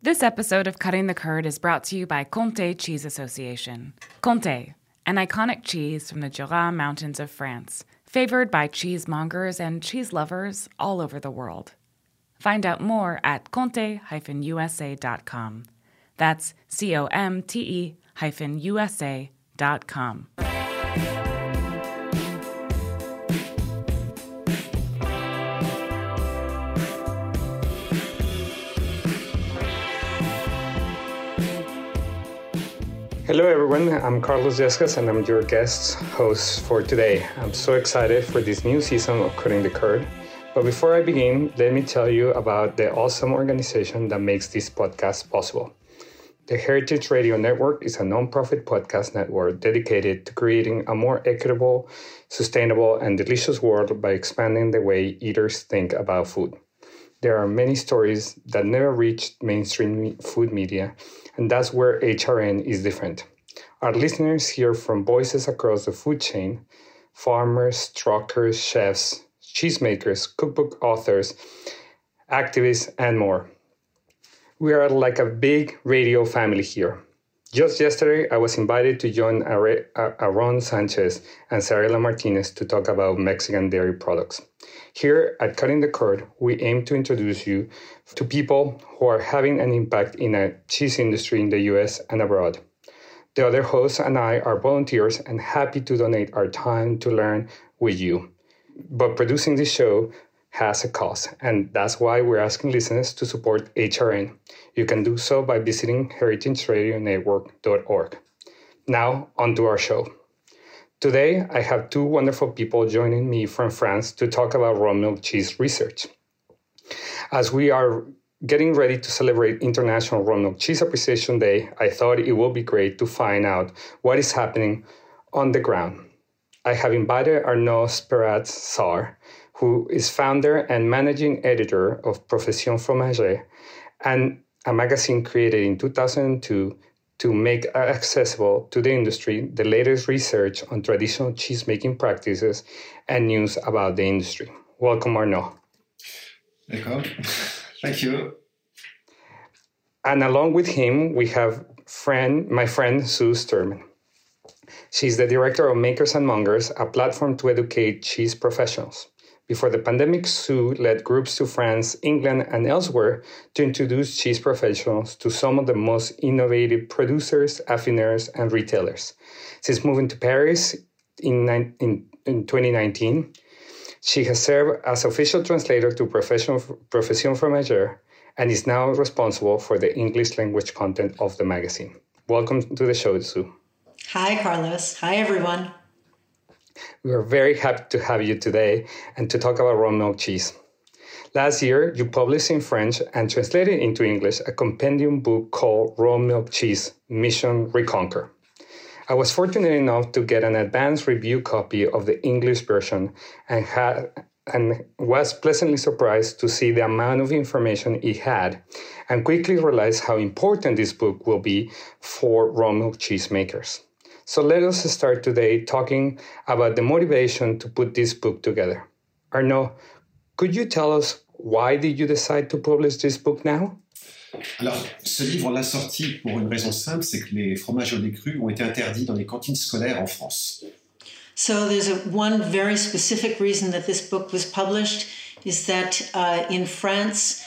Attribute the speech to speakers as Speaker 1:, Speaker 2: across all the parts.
Speaker 1: This episode of Cutting the Curd is brought to you by Comté Cheese Association. Comté, an iconic cheese from the Jura Mountains of France, favored by cheesemongers and cheese lovers all over the world. Find out more at comte-usa.com. That's COMTE-USA.com.
Speaker 2: Hello everyone, I'm Carlos Yescas and I'm your guest host for today. I'm so excited for this new season of Cutting the Curd. But before I begin, let me tell you about the awesome organization that makes this podcast possible. The Heritage Radio Network is a nonprofit podcast network dedicated to creating a more equitable, sustainable, and delicious world by expanding the way eaters think about food. There are many stories that never reached mainstream food media, and that's where HRN is different. Our listeners hear from voices across the food chain: farmers, truckers, chefs, cheesemakers, cookbook authors, activists, and more. We are like a big radio family here. Just yesterday, I was invited to join Aaron Sanchez and Sarela Martinez to talk about Mexican dairy products. Here at Cutting the Curd, we aim to introduce you to people who are having an impact in the cheese industry in the US and abroad. The other hosts and I are volunteers and happy to donate our time to learn with you. But producing this show has a cost, and that's why we're asking listeners to support HRN. You can do so by visiting heritageradionetwork.org. Now, on to our show. Today, I have two wonderful people joining me from France to talk about raw milk cheese research. As we are getting ready to celebrate International Raw Milk Cheese Appreciation Day, I thought it would be great to find out what is happening on the ground. I have invited Arnaud Speraz-Sarr, who is founder and managing editor of Profession Fromager, and a magazine created in 2002 to make accessible to the industry the latest research on traditional cheese-making practices and news about the industry. Welcome, Arnaud.
Speaker 3: D'accord. Thank you.
Speaker 2: And along with him, we have my friend Sue Sturman. She's the director of Makers and Mongers, a platform to educate cheese professionals. Before the pandemic, Sue led groups to France, England, and elsewhere to introduce cheese professionals to some of the most innovative producers, affineurs, and retailers. Since moving to Paris in 2019, she has served as official translator to Profession Fromager and is now responsible for the English language content of the magazine. Welcome to the show, Sue.
Speaker 4: Hi, Carlos. Hi, everyone.
Speaker 2: We are very happy to have you today and to talk about raw milk cheese. Last year, you published in French and translated into English a compendium book called Raw Milk Cheese: Mission Reconquer. I was fortunate enough to get an advanced review copy of the English version and was pleasantly surprised to see the amount of information it had, and quickly realized how important this book will be for raw milk cheese makers. So let us start today talking about the motivation to put this book together. Arnaud, could you tell us why did you decide to publish this book now?
Speaker 3: Alors, ce livre, on l'a sorti pour une raison simple, c'est que les fromages au lait cru ont été interdits dans les cantines scolaires en France.
Speaker 4: So there's one very specific reason that this book was published is that in France,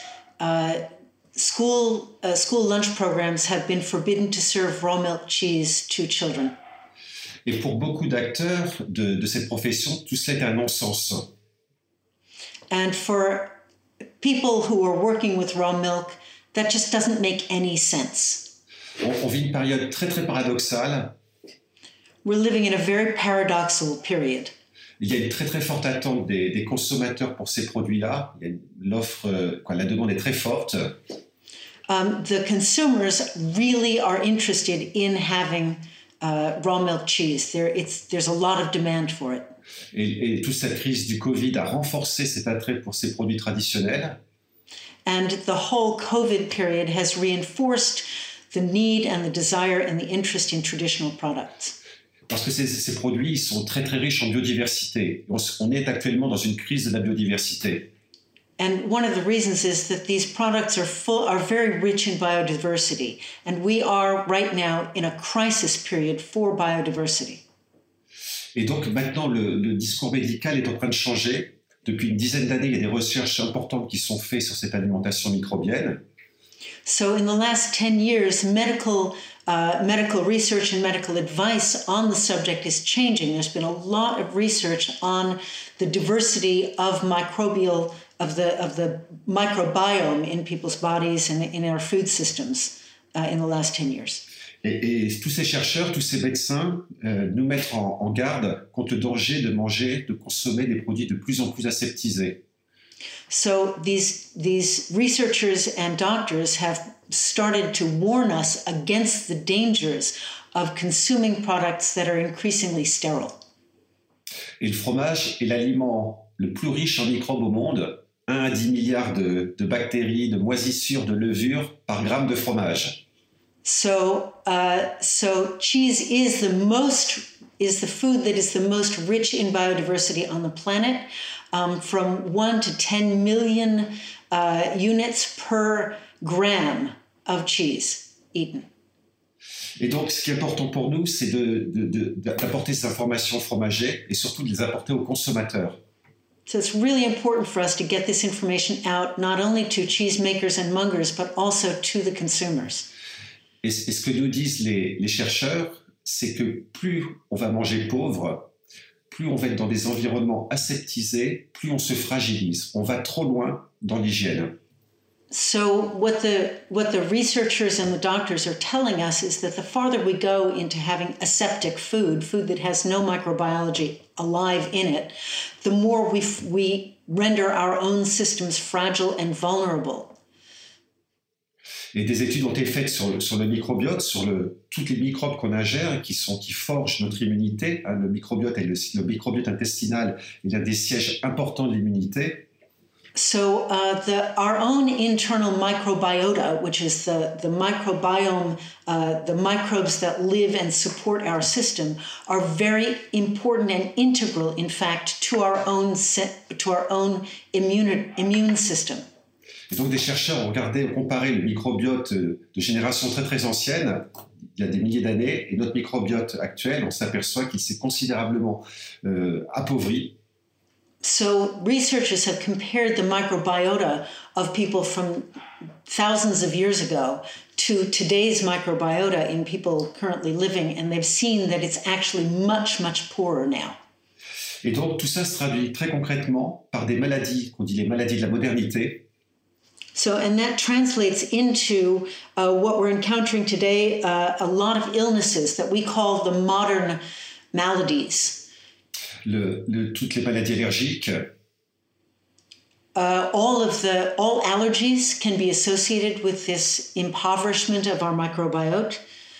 Speaker 4: school lunch programs have been forbidden to serve raw milk cheese to children.
Speaker 3: Et pour beaucoup d'acteurs de cette profession, tout cela est un non-sens.
Speaker 4: And for people who are working with raw milk, that just doesn't make any sense.
Speaker 3: On vit une période très très paradoxale.
Speaker 4: We're living in a very paradoxical period.
Speaker 3: Il y a une très très forte attente des consommateurs pour ces produits-là. La demande est très forte.
Speaker 4: The consumers really are interested in having raw milk cheese. There's a lot of demand for it.
Speaker 3: Et toute cette crise du Covid a renforcé cet attrait pour ces produits traditionnels.
Speaker 4: And the whole COVID period has reinforced the need and the desire and the interest in traditional products.
Speaker 3: Parce que ces produits sont très très riches en biodiversité. On est actuellement dans une crise de la biodiversité.
Speaker 4: And one of the reasons is that these products are very rich in biodiversity. And we are right now in a crisis period for biodiversity.
Speaker 3: Et donc maintenant, le discours médical est en train de changer. Depuis une dizaine d'années, il y a des recherches importantes qui sont faites sur cette alimentation microbienne.
Speaker 4: So in the last 10 years, medical research and medical advice on the subject is changing. There's been a lot of research on the diversity of the microbiome in people's bodies and in our food systems in the last 10 years.
Speaker 3: Et tous ces chercheurs, tous ces médecins nous mettent en garde contre le danger de manger, de consommer des produits de plus en plus aseptisés.
Speaker 4: So these researchers and doctors have started to warn us against the dangers of consuming products that are increasingly sterile.
Speaker 3: Et le fromage est l'aliment le plus riche en microbes au monde, 1 à 10 milliards de bactéries, de moisissures, de levures par gramme de fromage.
Speaker 4: So cheese is the food that is the most rich in biodiversity on the planet, from 1 to 10 million units per gram of cheese eaten.
Speaker 3: Et donc, ce qui est important pour nous, c'est d'apporter ces informations fromagées et surtout de les apporter aux consommateurs.
Speaker 4: So it's really important for us to get this information out, not only to cheesemakers and mongers, but also to the consumers.
Speaker 3: Et ce que nous disent les chercheurs, c'est que plus on va manger pauvre, plus on va être dans des environnements aseptisés, plus on se fragilise. On va trop loin dans l'hygiène.
Speaker 4: So what the researchers and the doctors are telling us is that the farther we go into having aseptic food that has no microbiology alive in it, the more we render our own systems fragile and vulnerable.
Speaker 3: Et des études ont été faites sur le microbiote, sur tous les microbes qu'on ingère qui forgent notre immunité. Le microbiote le microbiote intestinal est l'un des sièges importants de l'immunité.
Speaker 4: So our own internal microbiota, which is the microbiome, the microbes that live and support our system, are very important and integral, in fact, to our own immune system.
Speaker 3: Et donc des chercheurs ont comparé le microbiote de génération très très ancienne, il y a des milliers d'années, et notre microbiote actuel, on s'aperçoit qu'il s'est considérablement appauvri.
Speaker 4: So researchers have compared the microbiota of people from thousands of years ago to today's microbiota in people currently living, and they've seen that it's actually much, much poorer now.
Speaker 3: Et donc tout ça se traduit très concrètement par des maladies, qu'on dit les maladies de la modernité.
Speaker 4: So, and that translates into what we're encountering today, a lot of illnesses that we call the modern maladies.
Speaker 3: Toutes les maladies allergiques.
Speaker 4: All allergies can be associated with this impoverishment of our microbiota.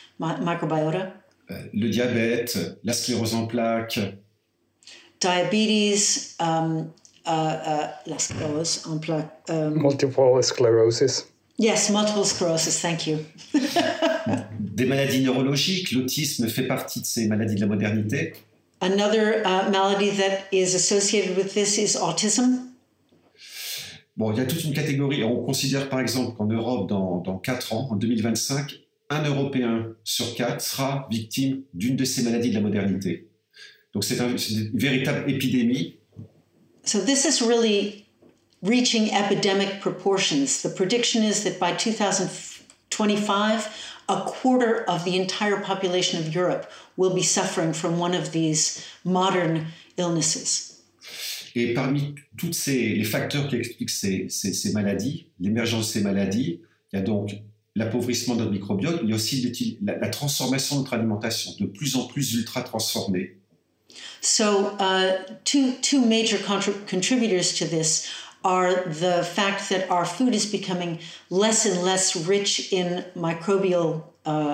Speaker 3: Le diabète, la sclérose en plaques.
Speaker 4: Diabetes, la sclérose en plaques.
Speaker 2: Multiple sclerosis.
Speaker 4: Yes, multiple sclerosis, thank you.
Speaker 3: Des maladies neurologiques, l'autisme fait partie de ces maladies de la modernité.
Speaker 4: Another malady that is associated with this is autism.
Speaker 3: Bon, il y a toute une catégorie. On considère par exemple qu'en Europe, dans 4 ans, en 2025, un Européen sur 4 sera victime d'une de ces maladies de la modernité. Donc c'est une véritable épidémie.
Speaker 4: So this is really reaching epidemic proportions. The prediction is that by 2025, a quarter of the entire population of Europe will be suffering from one of these modern illnesses.
Speaker 3: Et parmi tous les facteurs qui expliquent ces maladies, l'émergence de ces maladies, il y a donc l'appauvrissement de notre microbiote, mais il y a aussi la transformation de notre alimentation, de plus en plus ultra transformée.
Speaker 4: So two major contributors to this are the fact that our food is becoming less and less rich in microbially,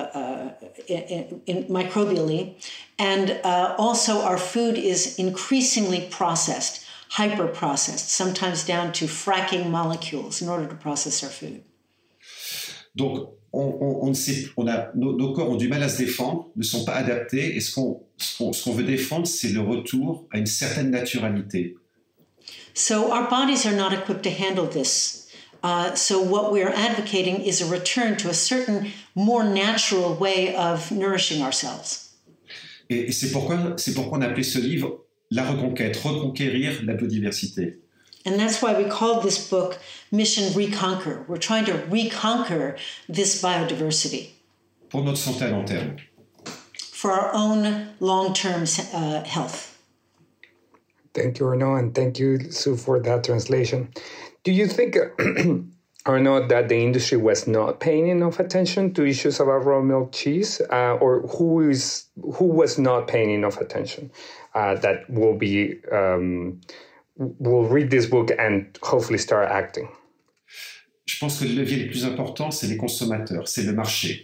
Speaker 4: and also our food is increasingly processed, hyper-processed, sometimes down to fracking molecules in order to process our food.
Speaker 3: Donc, nos corps ont du mal à se défendre, ne sont pas adaptés, et ce qu'on veut défendre, c'est le retour à une certaine naturalité.
Speaker 4: So our bodies are not equipped to handle this. So what we're advocating is a return to a certain more natural way of nourishing ourselves.
Speaker 3: Et c'est pourquoi on a appelé ce livre La Reconquête, reconquérir la biodiversité.
Speaker 4: And that's why we called this book Mission Reconquer. We're trying to reconquer this biodiversity.
Speaker 3: Pour notre santé à long terme.
Speaker 4: For our own long-term health.
Speaker 2: Thank you, Arnaud, and thank you, Sue, for that translation. Do you think, Arnaud, that the industry was not paying enough attention to issues about raw milk cheese, or who was not paying enough attention? That will read this book and hopefully start acting.
Speaker 3: Je pense que le levier le plus important, c'est les consommateurs, c'est le marché.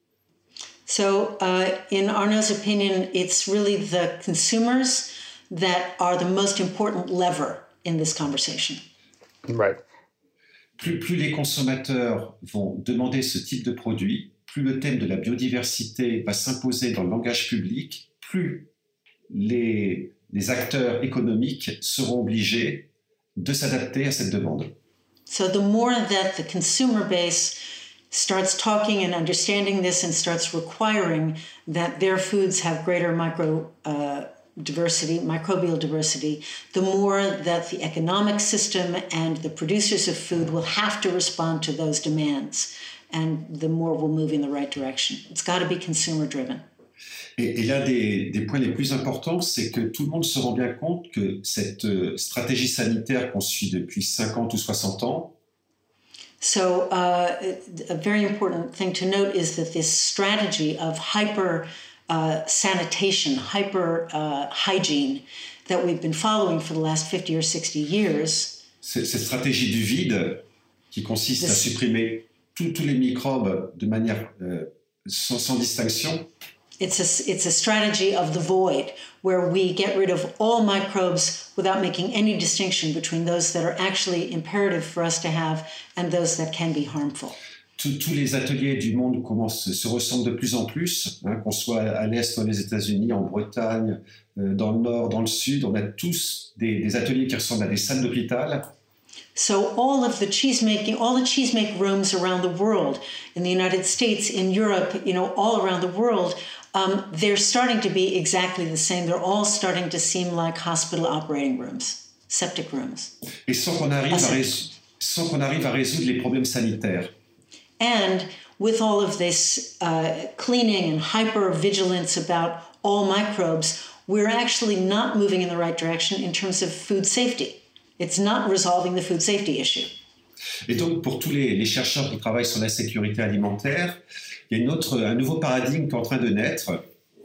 Speaker 4: So, in Arnaud's opinion, it's really the consumers that are the most important lever in this conversation.
Speaker 2: Right.
Speaker 3: Plus les consommateurs vont demander ce type de produit, plus le thème de la biodiversité va s'imposer dans le langage public, plus les acteurs économiques seront obligés de s'adapter à cette demande.
Speaker 4: So the more that the consumer base starts talking and understanding this and starts requiring that their foods have greater microbial diversity, the more that the economic system and the producers of food will have to respond to those demands, and the more we'll move in the right direction. It's got to be consumer driven.
Speaker 3: Et l'un des points les plus importants, c'est que tout le monde se rend bien compte que cette stratégie sanitaire qu'on suit depuis 50 ou 60 ans,
Speaker 4: So a very important thing to note is that this strategy of sanitation, hygiene that we've been following for the last 50 or 60 years.
Speaker 3: Cette stratégie du vide qui consiste à supprimer tous les microbes de manière sans distinction.
Speaker 4: It's a strategy of the void where we get rid of all microbes without making any distinction between those that are actually imperative for us to have and those that can be harmful.
Speaker 3: Tous les ateliers du monde se ressemblent de plus en plus, qu'on soit à l'Est ou aux États-Unis, en Bretagne, dans le Nord, dans le Sud, on a tous des ateliers qui ressemblent à des salles d'hôpital.
Speaker 4: So all the cheese make rooms around the world, in the United States, in Europe, all around the world, they're starting to be exactly the same. They're all starting to seem like hospital operating rooms, septic rooms.
Speaker 3: Et sans qu'on arrive à résoudre les problèmes sanitaires.
Speaker 4: And with all of this cleaning and hyper-vigilance about all microbes, we're actually not moving in the right direction in terms of food safety. It's not resolving the food safety issue.
Speaker 3: Et donc, pour tous les chercheurs qui travaillent sur la sécurité alimentaire, il y a un nouveau paradigme qui est en train de naître.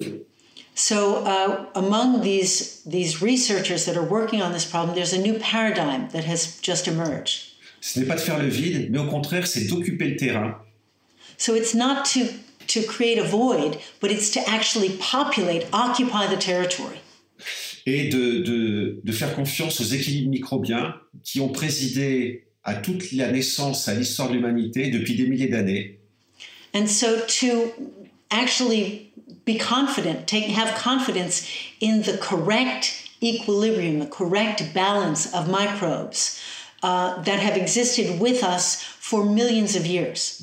Speaker 4: So among these researchers that are working on this problem, there's a new paradigm that has just emerged.
Speaker 3: Ce n'est pas de faire le vide, mais au contraire, c'est d'occuper le terrain.
Speaker 4: So it's not to create a void, but it's to actually occupy the territory.
Speaker 3: Et de faire confiance aux équilibres microbiens qui ont présidé à toute la naissance, à l'histoire de l'humanité depuis des milliers d'années.
Speaker 4: And so to actually be confident, have confidence in the correct equilibrium, the correct balance of microbes that have existed with us for millions of years.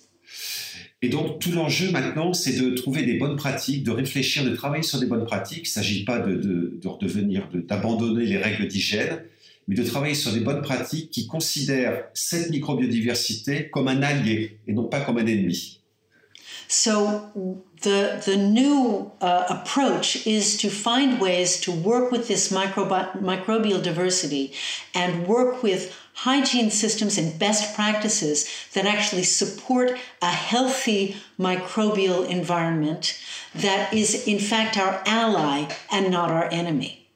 Speaker 3: Et donc, tout l'enjeu maintenant, c'est de trouver des bonnes pratiques, de réfléchir, de travailler sur des bonnes pratiques. Il ne s'agit pas d'abandonner les règles d'hygiène, mais de travailler sur des bonnes pratiques qui considèrent cette microbiodiversité comme un allié et non pas comme un ennemi.
Speaker 4: So the new approach is to find ways to work with this microbial diversity and work with hygiene systems and best practices that actually support a healthy microbial environment that is in fact our ally and not our enemy.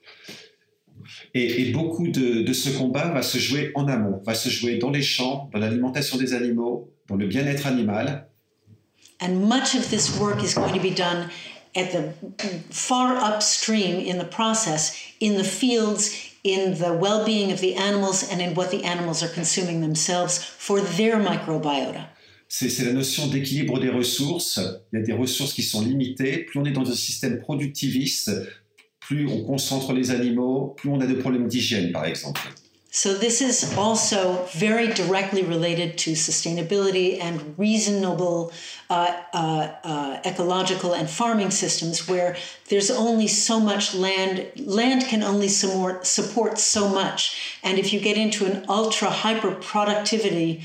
Speaker 3: Et beaucoup de ce combat va se jouer en amont, va se jouer dans les champs, dans l'alimentation des animaux, dans le bien-être animal.
Speaker 4: And much of this work is going to be done at the far upstream in the process, in the fields, in the well-being of the animals, and in what the animals are consuming themselves for their microbiota.
Speaker 3: C'est la notion d'équilibre des ressources. Il y a des ressources qui sont limitées. Plus on est dans un système productiviste, plus on concentre les animaux, plus on a de problèmes d'hygiène, par exemple.
Speaker 4: So this is also very directly related to sustainability and reasonable ecological and farming systems where there's only so much land. Land can only support so much. And if you get into an ultra hyper productivity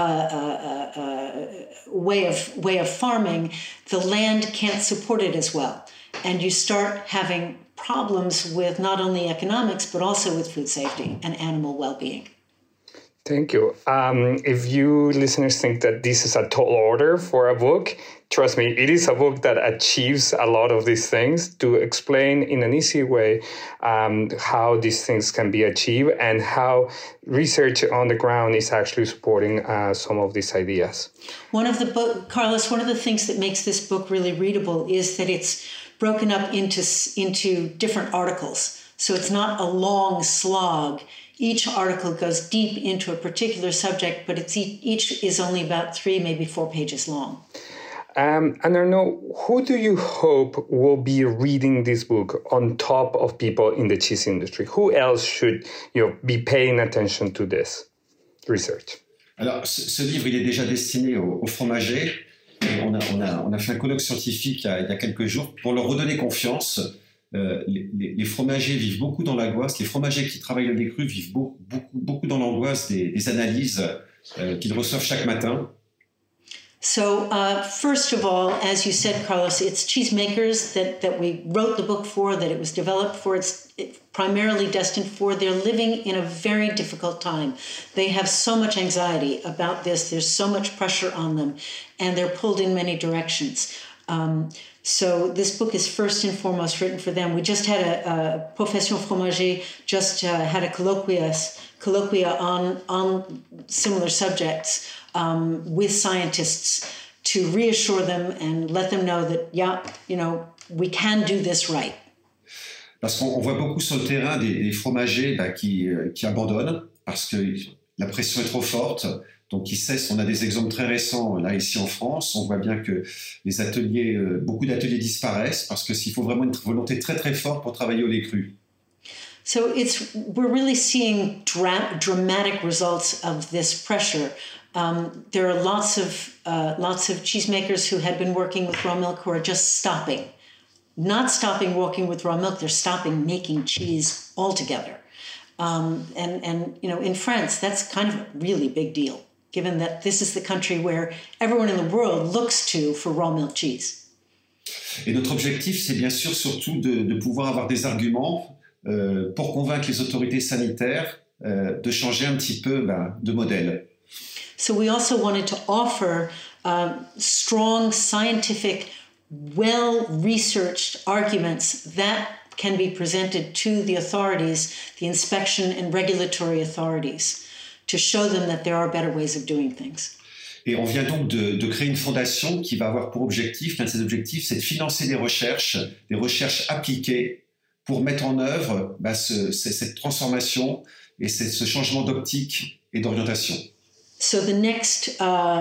Speaker 4: way of farming, the land can't support it as well. And you start having problems with not only economics, but also with food safety and animal well-being.
Speaker 2: Thank you. If you listeners think that this is a tall order for a book, trust me, it is a book that achieves a lot of these things to explain in an easy way how these things can be achieved and how research on the ground is actually supporting some of these ideas.
Speaker 4: Carlos, one of the things that makes this book really readable is that it's broken up into different articles. So it's not a long slog. Each article goes deep into a particular subject, but each is only about 3, maybe 4 pages long.
Speaker 2: And Arnaud, who do you hope will be reading this book on top of people in the cheese industry? Who else should be paying attention to this research?
Speaker 3: Alors, ce livre, il est déjà destiné aux fromagers. On a fait un colloque scientifique il y a quelques jours pour leur redonner confiance. Les fromagers vivent beaucoup dans l'angoisse. Les fromagers qui travaillent le lait cru vivent beaucoup dans l'angoisse des analyses qu'ils reçoivent chaque matin.
Speaker 4: So first of all, as you said, Carlos, it's cheesemakers that we wrote the book for, that it was developed for. It's primarily destined for. They're living in a very difficult time. They have so much anxiety about this. There's so much pressure on them, and they're pulled in many directions. So this book is first and foremost written for them. We just had a Profession Fromager had a colloquia on similar subjects with scientists to reassure them and let them know that, we can do this right.
Speaker 3: Parce qu'on voit beaucoup sur le terrain des fromagers qui abandonnent parce que la pression est trop forte. Donc, ils cessent. On a des exemples très récents, là, ici en France. On voit bien que beaucoup d'ateliers disparaissent parce qu'il faut vraiment une volonté très, très forte pour travailler au lait cru.
Speaker 4: So we're really seeing dramatic results of this pressure. There are lots of cheesemakers who had been working with raw milk who are just stopping. Not stopping working with raw milk, they're stopping making cheese altogether. And in France, that's kind of a really big deal, given that this is the country where everyone in the world looks to for raw milk cheese.
Speaker 3: Et notre objectif, c'est bien sûr surtout de pouvoir avoir des arguments pour convaincre les autorités sanitaires de changer un petit peu de modèle.
Speaker 4: So we also wanted to offer strong, scientific, well-researched arguments that can be presented to the authorities, the inspection and regulatory authorities, to show them that there are better ways of doing things.
Speaker 3: Et on vient donc de créer une fondation qui va avoir pour objectif, l'un de ses objectifs, c'est de financer des recherches appliquées pour mettre en œuvre cette transformation et ce changement d'optique et d'orientation.
Speaker 4: So the next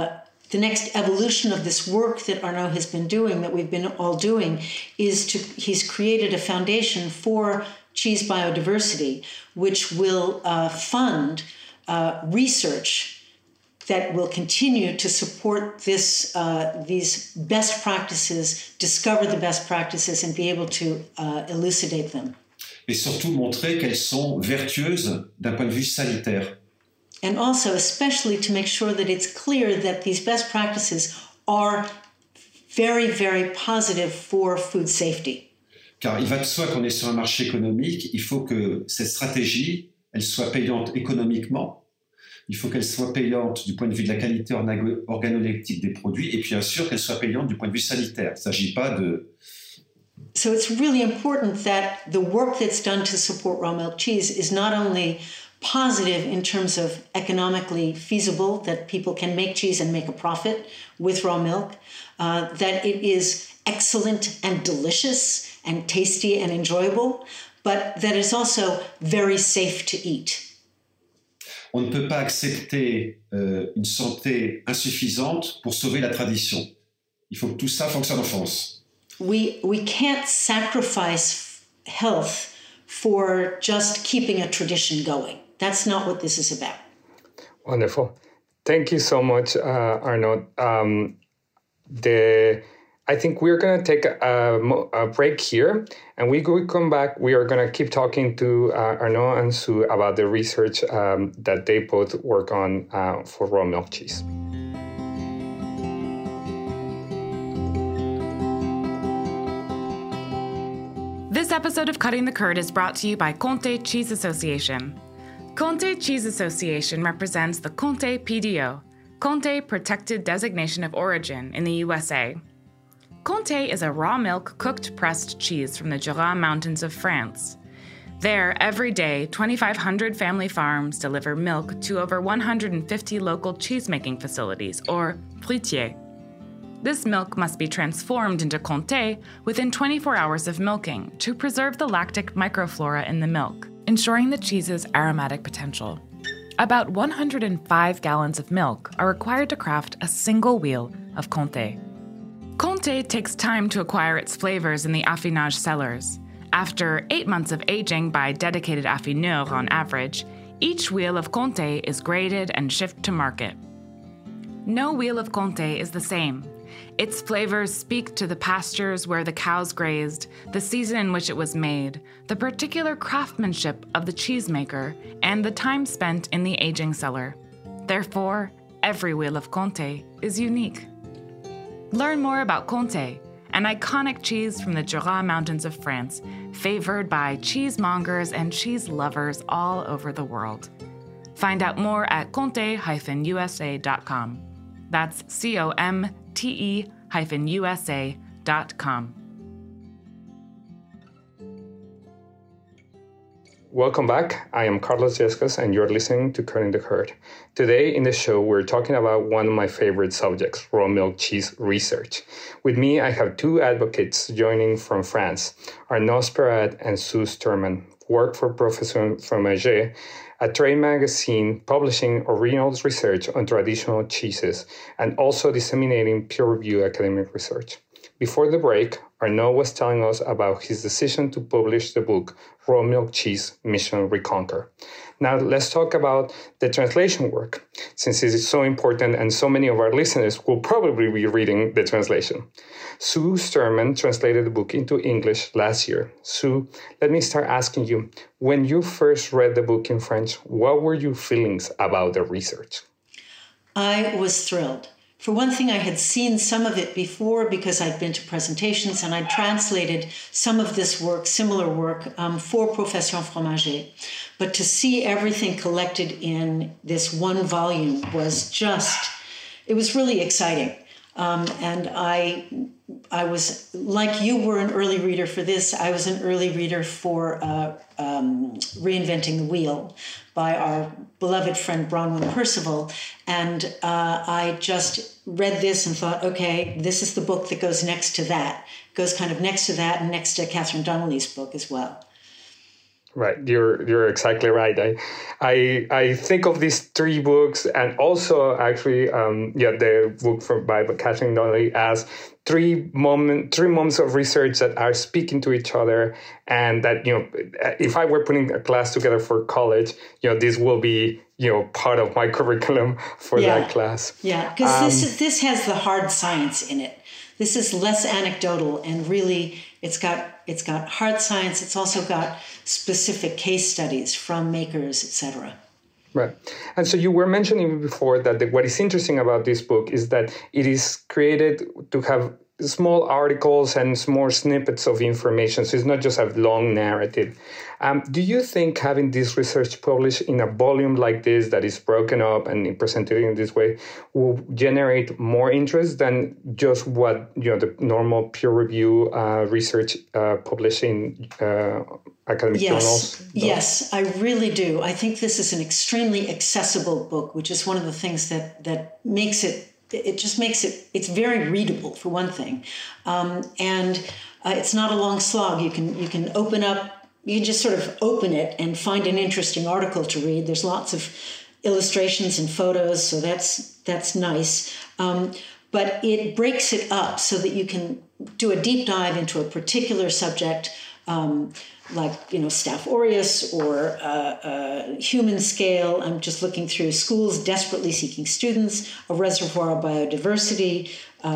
Speaker 4: evolution of this work that Arnaud has been doing, that we've been all doing, he's created a foundation for cheese biodiversity, which will fund research that will continue to support these best practices, discover the best practices, and be able to elucidate them.
Speaker 3: Et surtout montrer qu'elles sont vertueuses d'un point de vue sanitaire.
Speaker 4: And also, especially to make sure that it's clear that these best practices are very, very positive for food safety.
Speaker 3: Car il va de soi qu'on est sur un marché économique, il faut que cette stratégie, elle soit payante économiquement, il faut qu'elle soit payante du point de vue de la qualité organoleptique des produits, et puis bien sûr qu'elle soit payante du point de vue sanitaire. Il ne s'agit pas de...
Speaker 4: So it's really important that the work that's done to support raw milk cheese is not only positive in terms of economically feasible, that people can make cheese and make a profit with raw milk, that it is excellent and delicious and tasty and enjoyable, but that it's also very safe to eat.
Speaker 3: On ne peut pas accepter une santé insuffisante pour sauver la tradition. Il faut que tout ça fonctionne en France.
Speaker 4: We can't sacrifice health for just keeping a tradition going. That's not what this is about.
Speaker 2: Wonderful. Thank you so much, Arnaud. I think we're going to take a break here, and we come back. We are going to keep talking to Arnaud and Sue about the research that they both work on for raw milk cheese.
Speaker 1: This episode of Cutting the Curd is brought to you by Comté Cheese Association. Comté Cheese Association represents the Comté PDO, Comté Protected Designation of Origin in the USA. Comté is a raw milk cooked pressed cheese from the Jura Mountains of France. There, every day, 2,500 family farms deliver milk to over 150 local cheesemaking facilities, or fruitiers. This milk must be transformed into Comté within 24 hours of milking to preserve the lactic microflora in the milk, ensuring the cheese's aromatic potential. About 105 gallons of milk are required to craft a single wheel of Comté. Comté takes time to acquire its flavors in the affinage cellars. After 8 months of aging by dedicated affineurs on average, each wheel of Comté is graded and shipped to market. No wheel of Comté is the same. Its flavors speak to the pastures where the cows grazed, the season in which it was made, the particular craftsmanship of the cheesemaker, and the time spent in the aging cellar. Therefore, every wheel of Comté is unique. Learn more about Comté, an iconic cheese from the Jura Mountains of France, favored by cheesemongers and cheese lovers all over the world. Find out more at comte-usa.com. That's COMTE-USA.com.
Speaker 2: Welcome back. I am Carlos Yescas, and you're listening to Cutting the Curd. Today in the show, we're talking about one of my favorite subjects, raw milk cheese research. With me, I have two advocates joining from France, Arnaud Spérat and Sue Sterman, who work for Professeur Fromager, a trade magazine publishing original research on traditional cheeses and also disseminating peer-reviewed academic research. Before the break, Arnaud was telling us about his decision to publish the book Raw Milk Cheese Mission Reconquer. Now let's talk about the translation work, since it is so important and so many of our listeners will probably be reading the translation. Sue Sterman translated the book into English last year. Sue, let me start asking you, when you first read the book in French, what were your feelings about the research?
Speaker 4: I was thrilled. For one thing, I had seen some of it before because I'd been to presentations and I'd translated some of this work, similar work, for Professeur Fromager. But to see everything collected in this one volume was it was really exciting. And I was, like you were an early reader for this, I was an early reader for Reinventing the Wheel by our beloved friend Bronwyn Percival. And I just read this and thought, okay, this is the book that goes next to that. Goes kind of next to that and next to Catherine Donnelly's book as well.
Speaker 2: Right, you're exactly right. I think of these three books and also actually the book by Catherine Donnelly as three moments of research that are speaking to each other, and that if I were putting a class together for college, this will be part of my curriculum for that class.
Speaker 4: Yeah, because this has the hard science in it. This is less anecdotal and really it's got hard science. It's also got specific case studies from makers, etc.
Speaker 2: Right. And so you were mentioning before that what is interesting about this book is that it is created to have small articles and small snippets of information. So it's not just a long narrative. Do you think having this research published in a volume like this that is broken up and presented in this way will generate more interest than just what the normal peer review research published in academic journals?
Speaker 4: Yes, I really do. I think this is an extremely accessible book, which is one of the things that makes it. It just makes it's very readable, for one thing. And it's not a long slog. You can open up, you can just sort of open it and find an interesting article to read. There's lots of illustrations and photos, so that's nice. But it breaks it up so that you can do a deep dive into a particular subject like, Staph aureus or human scale. I'm just looking through schools desperately seeking students, a reservoir of biodiversity,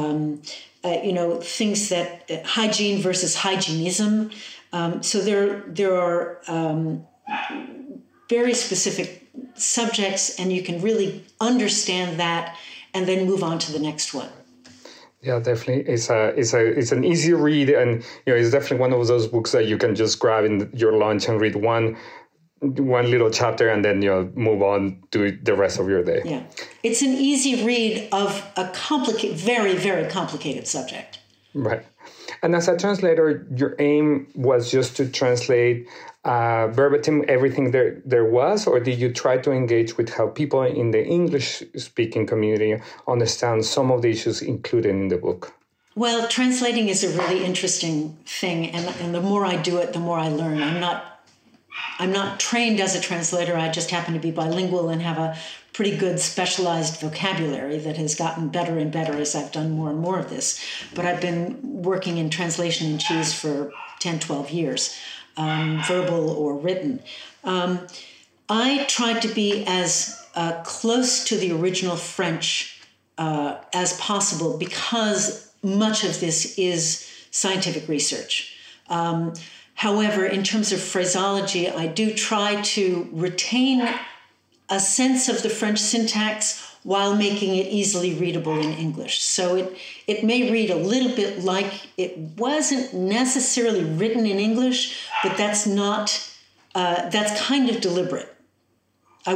Speaker 4: things that hygiene versus hygienism. So there are very specific subjects, and you can really understand that and then move on to the next one.
Speaker 2: Yeah, definitely. It's an easy read, and it's definitely one of those books that you can just grab in your lunch and read one little chapter, and then move on to the rest of your day.
Speaker 4: Yeah, it's an easy read of a very, very complicated subject.
Speaker 2: Right. And as a translator, your aim was just to translate verbatim everything there was, or did you try to engage with how people in the English-speaking community understand some of the issues included in the book?
Speaker 4: Well, translating is a really interesting thing, and the more I do it, the more I learn. I'm not trained as a translator. I just happen to be bilingual and have a pretty good specialized vocabulary that has gotten better and better as I've done more and more of this. But I've been working in translation in cheese for 10, 12 years, verbal or written. I tried to be as close to the original French as possible because much of this is scientific research. However, in terms of phraseology, I do try to retain a sense of the French syntax while making it easily readable in English. So it may read a little bit like it wasn't necessarily written in English, but that's kind of deliberate. I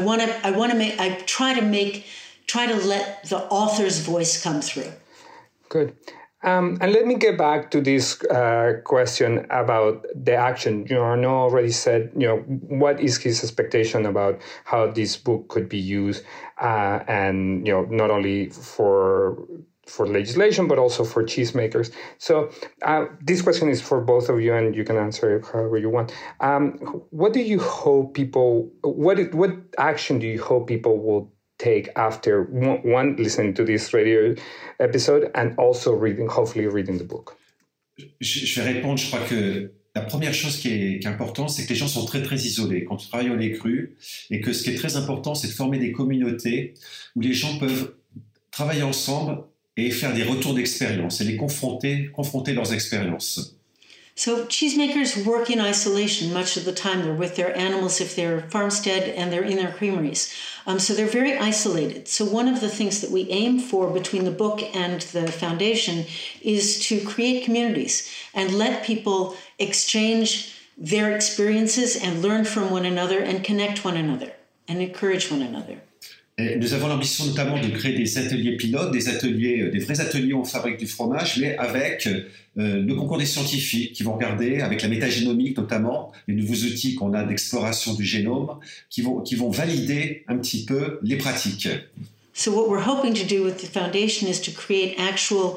Speaker 4: try to let the author's voice come through.
Speaker 2: Good. And let me get back to this question about the action. Arnaud already said, what is his expectation about how this book could be used, and not only for legislation but also for cheesemakers. So this question is for both of you, and you can answer it however you want. What do you hope people? What action do you hope people will take after one listening to this radio episode and also hopefully reading the book?
Speaker 3: Je vais répondre. Je crois que la première chose qui est importante, c'est que les gens sont très très isolés quand on travaille au lait cru, et que ce qui est très important, c'est de former des communautés où les gens peuvent travailler ensemble et faire des retours d'expérience et les confronter leurs expériences.
Speaker 4: So cheesemakers work in isolation much of the time. They're with their animals if they're farmstead, and they're in their creameries. So they're very isolated. So one of the things that we aim for between the book and the foundation is to create communities and let people exchange their experiences and learn from one another and connect one another and encourage one another.
Speaker 3: Et nous avons l'ambition notamment de créer des ateliers pilotes, des vrais ateliers où on fabrique du fromage, mais avec le concours des scientifiques qui vont regarder, avec la métagénomique notamment, les nouveaux outils qu'on a d'exploration du génome, qui vont valider un petit peu les pratiques.
Speaker 4: So what we're hoping to do with the foundation is to create actual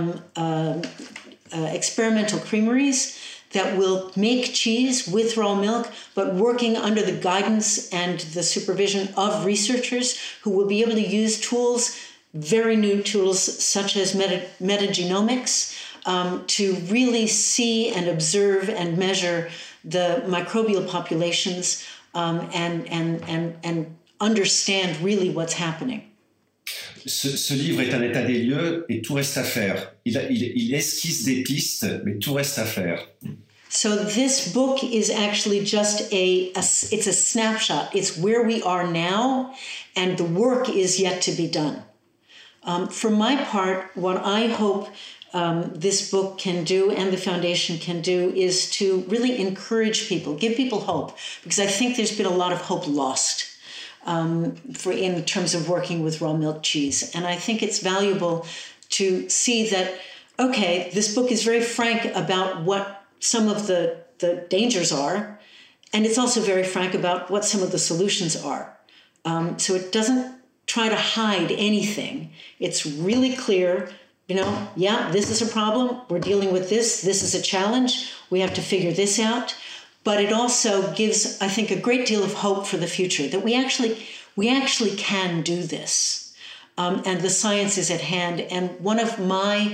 Speaker 4: experimental creameries that will make cheese with raw milk, but working under the guidance and the supervision of researchers who will be able to use tools, very new tools such as metagenomics, to really see and observe and measure the microbial populations and understand really what's happening.
Speaker 3: Ce livre est un état des lieux et tout reste à faire. Il esquisse des pistes, mais tout reste à faire.
Speaker 4: So this book is actually just it's a snapshot. It's where we are now, and the work is yet to be done. For my part, what I hope this book can do and the foundation can do is to really encourage people, give people hope, because I think there's been a lot of hope lost. In terms of working with raw milk cheese. And I think it's valuable to see that, okay, this book is very frank about what some of the dangers are, and it's also very frank about what some of the solutions are. So it doesn't try to hide anything. It's really clear, this is a problem, we're dealing with this is a challenge, we have to figure this out. But it also gives, I think, a great deal of hope for the future, that we actually can do this. And the science is at hand. And one of my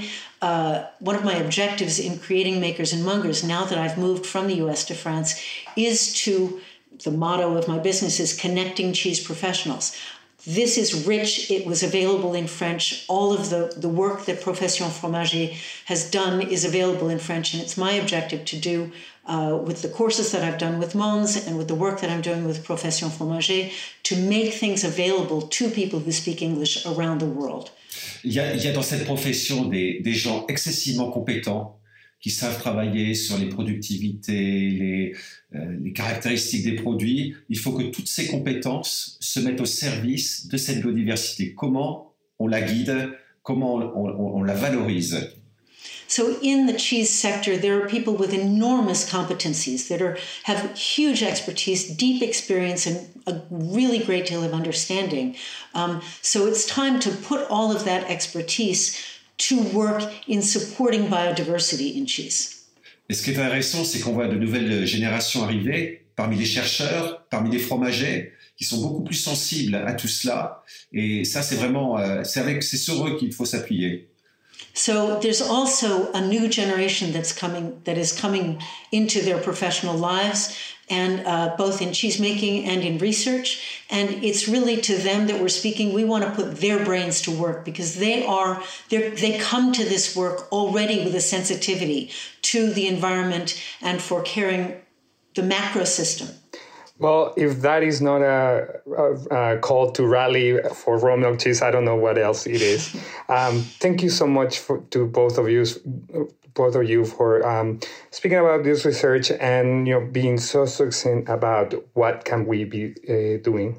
Speaker 4: one of my objectives in creating Makers and Mongers, now that I've moved from the US to France, is the motto of my business is connecting cheese professionals. This is rich. It was available in French. All of the work that Profession Fromager has done is available in French, and it's my objective to do with the courses that I've done with Mons and with the work that I'm doing with Profession Fromager to make things available to people who speak English around the world.
Speaker 3: Il y a dans cette profession des gens excessivement compétents qui savent travailler sur les productivités, les caractéristiques des produits. Il faut que toutes ces compétences se mettent au service de cette biodiversité. Comment on la guide, comment on la valorise.
Speaker 4: So in the cheese sector, there are people with enormous competencies that have huge expertise, deep experience, and a really great deal of understanding. So it's time to put all of that expertise to work in supporting biodiversity in cheese.
Speaker 3: Et ce qui est intéressant, c'est qu'on voit de nouvelles générations arriver parmi les chercheurs, parmi les fromagers, qui sont beaucoup plus sensibles à tout cela. Et ça, c'est vraiment, c'est sur eux qu'il faut s'appuyer.
Speaker 4: So there's also a new generation that is coming into their professional lives, and both in cheesemaking and in research. And it's really to them that we're speaking. We want to put their brains to work because they come to this work already with a sensitivity to the environment and for caring the macro system.
Speaker 2: Well, if that is not a call to rally for raw milk cheese, I don't know what else it is. Thank you so much to both of you for speaking about this research and being so succinct about what can we be doing.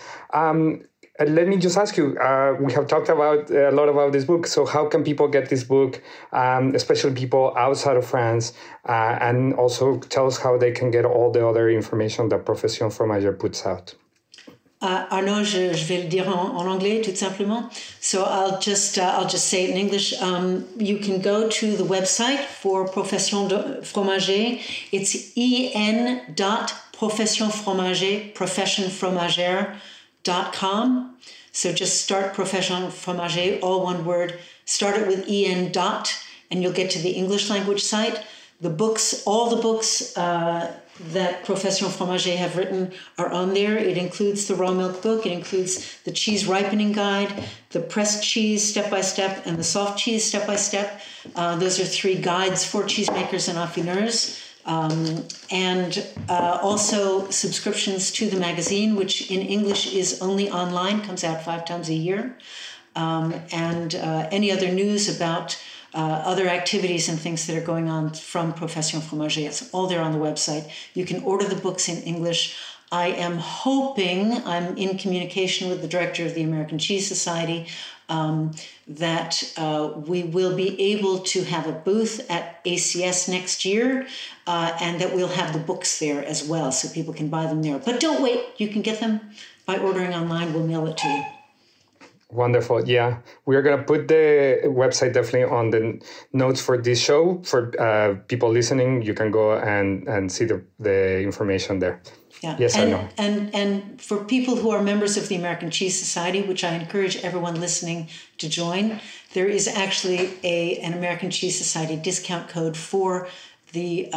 Speaker 2: Let me just ask you, we have talked about a lot about this book. So how can people get this book, especially people outside of France? And also tell us how they can get all the other information that Profession Fromager puts out.
Speaker 4: Arnaud, je vais le dire en anglais, tout simplement. So I'll just say it in English. You can go to the website for Profession Fromager. It's en.professionfromager, professionfromager.com. So just start Profession Fromager, all one word. Start it with en dot, and you'll get to the English language site. The books, all the books that Profession Fromager have written are on there. It includes the raw milk book. It includes the cheese ripening guide, the pressed cheese step-by-step, and the soft cheese step-by-step. Those are 3 guides for cheesemakers and affineurs. And also subscriptions to the magazine, which in English is only online, comes out 5 times a year. And any other news about other activities and things that are going on from Profession Fromager. It's all there on the website. You can order the books in English. I am hoping, I'm in communication with the director of the American Cheese Society, that we will be able to have a booth at ACS next year, and that we'll have the books there as well, so people can buy them there. But don't wait. You can get them by ordering online. We'll mail it to you.
Speaker 2: Wonderful. Yeah. We are going to put the website definitely on the notes for this show. For people listening, you can go and see the information there.
Speaker 4: Yeah.
Speaker 2: Yes, I know.
Speaker 4: And for people who are members of the American Cheese Society, which I encourage everyone listening to join, there is actually an American Cheese Society discount code for the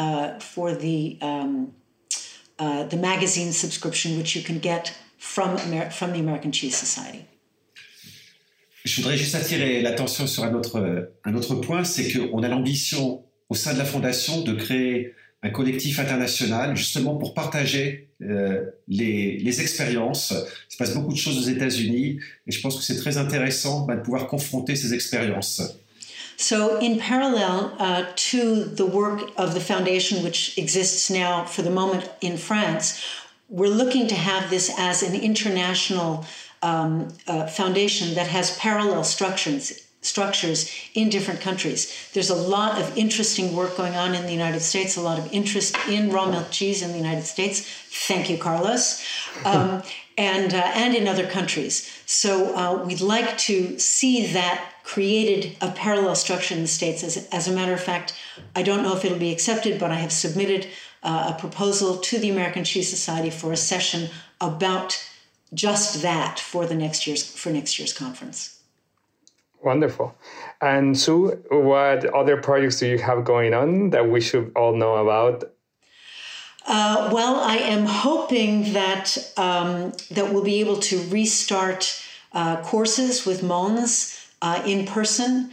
Speaker 4: magazine subscription, which you can get from the American Cheese Society.
Speaker 3: Je voudrais juste attirer l'attention sur un autre point, c'est qu'on a l'ambition au sein de la Fondation de créer un collectif international justement pour partager les expériences. Il se passe beaucoup de choses aux États-Unis et je pense que c'est très intéressant de pouvoir confronter ces expériences.
Speaker 4: So in parallel to the work of the foundation, which exists now for the moment in France, we're looking to have this as an international foundation that has parallel structures in different countries. There's a lot of interesting work going on in the United States, a lot of interest in raw milk cheese in the United States. Thank you, Carlos. And in other countries. So we'd like to see that created a parallel structure in the States. As a matter of fact, I don't know if it'll be accepted, but I have submitted a proposal to the American Cheese Society for a session about just that for next year's conference.
Speaker 2: Wonderful. And Sue, what other projects do you have going on that we should all know about?
Speaker 4: Well, I am hoping that that we'll be able to restart courses with Mons in person.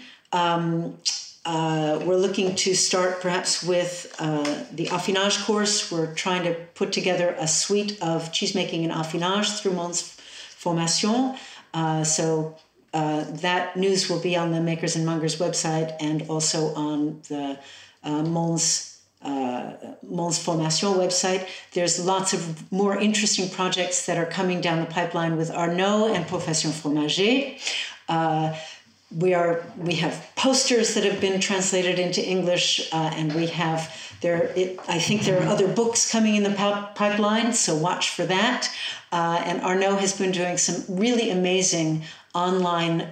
Speaker 4: We're looking to start perhaps with the affinage course. We're trying to put together a suite of cheesemaking and affinage through Mons Formation. So that news will be on the Makers and Mongers website and also on the Mons Formation website. There's lots of more interesting projects that are coming down the pipeline with Arnaud and Profession Fromager. We have posters that have been translated into English, and we have I think there are other books coming in the pipeline, so watch for that. And Arnaud has been doing some really amazing online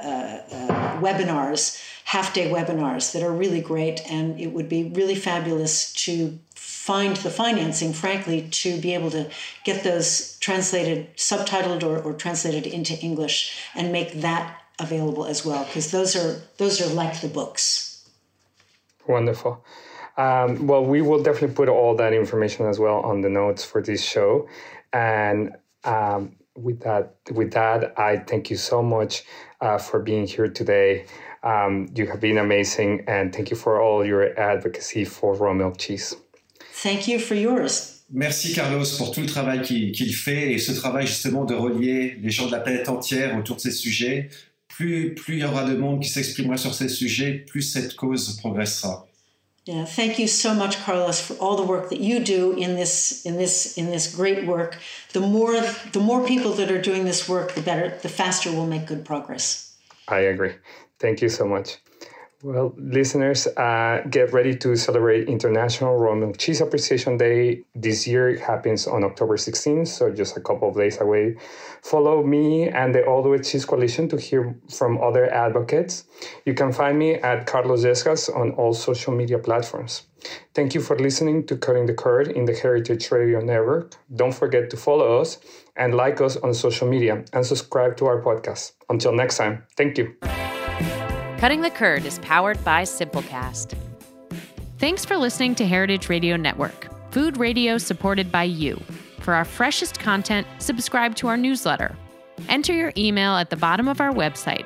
Speaker 4: webinars, half-day webinars that are really great, and it would be really fabulous to find the financing, frankly, to be able to get those translated, subtitled or translated into English and make that available as well, because those are like the books.
Speaker 2: Wonderful. Well, we will definitely put all that information as well on the notes for this show. And with that, I thank you so much for being here today. You have been amazing, and thank you for all your advocacy for raw milk cheese.
Speaker 4: Thank you for yours.
Speaker 3: Merci Carlos pour tout le travail qu'il fait et ce travail justement de relier les gens de la planète entière autour de ces sujets. Plus il y aura de monde qui s'exprimera sur ces sujets, plus cette cause progressera.
Speaker 4: Yeah, thank you so much, Carlos, for all the work that you do in this great work. The more people that are doing this work, the better, the faster we'll make good progress.
Speaker 2: I agree. Thank you so much. Well, listeners, get ready to celebrate International Raw Milk Cheese Appreciation Day. This year it happens on October 16th, so just a couple of days away. Follow me and the All the Way Cheese Coalition to hear from other advocates. You can find me at Carlos Yescas on all social media platforms. Thank you for listening to Cutting the Curd in the Heritage Radio Network. Don't forget to follow us and like us on social media and subscribe to our podcast. Until next time, thank you.
Speaker 5: Cutting the Curd is powered by Simplecast. Thanks for listening to Heritage Radio Network, food radio supported by you. For our freshest content, subscribe to our newsletter. Enter your email at the bottom of our website,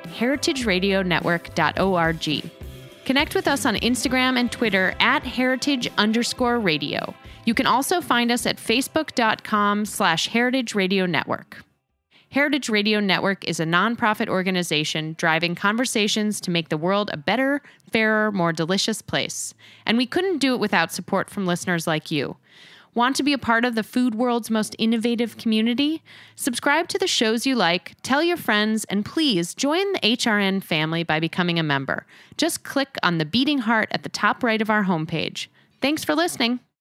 Speaker 5: heritageradionetwork.org. Connect with us on Instagram and Twitter at heritage_radio. You can also find us at facebook.com/Heritage Radio Network. Heritage Radio Network is a nonprofit organization driving conversations to make the world a better, fairer, more delicious place. And we couldn't do it without support from listeners like you. Want to be a part of the food world's most innovative community? Subscribe to the shows you like, tell your friends, and please join the HRN family by becoming a member. Just click on the beating heart at the top right of our homepage. Thanks for listening.